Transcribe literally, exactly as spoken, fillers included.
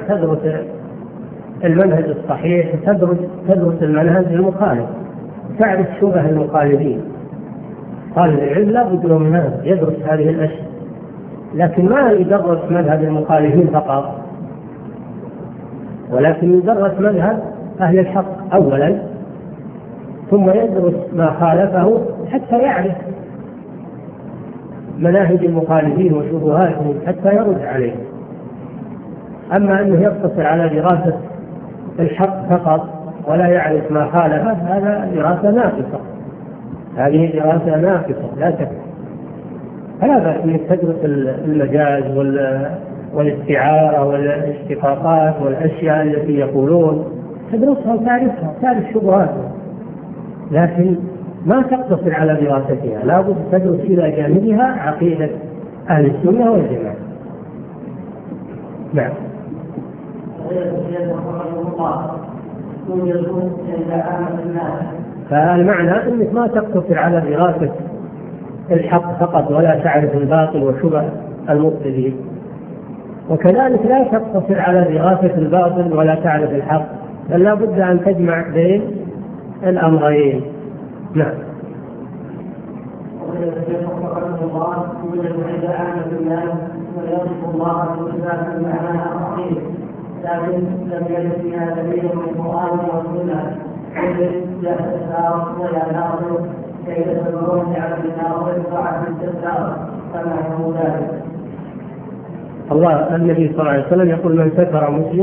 تدرس المنهج الصحيح، تدرس تدرس المنهج المخالف، تعرف شبه المخالفين. طالب العلم لا بد له من هذا، يدرس هذه الأشياء، لكن ما يدرس مذهب المخالفين فقط، ولكن يدرس مذهب أهل الحق أولا، ثم يدرس ما خالفه حتى يعرف مناهج المخالفين وشبهاتهم حتى يرد عليه. أما أنه يقتصر على دراسة الحق فقط ولا يعرف ما خالفه، هذا دراسة ناقصة، هذه دراسة ناقصة لا تكفي. فلا بأس أنك تدرس المجاز والاستعارة والاشتقاقات والأشياء التي يقولون، تدرسها وتعرفها، تعرف شبهاتها، لكن ما تقتصر على دراستها، لا بد تدرس إلى جانبها عقيدة أهل السنة والجماعة. نعم. فالمعنى أنك ما تقتصر على دراسة الحق فقط ولا تعرف الباطل وشبه المبطلين، وكذلك لا تقتصر على دراسة الباطل ولا تعرف الحق، بل لا بد أن تجمع بين الأمرين. نعم. لكن لم يرد فيها دليل من القرآن والسنة ولا ناظر كيف تنظرون على الناظر بعد الاستثار كما هو ذلك. الله النبي صلى الله عليه وسلم يقول: من ستر مسلم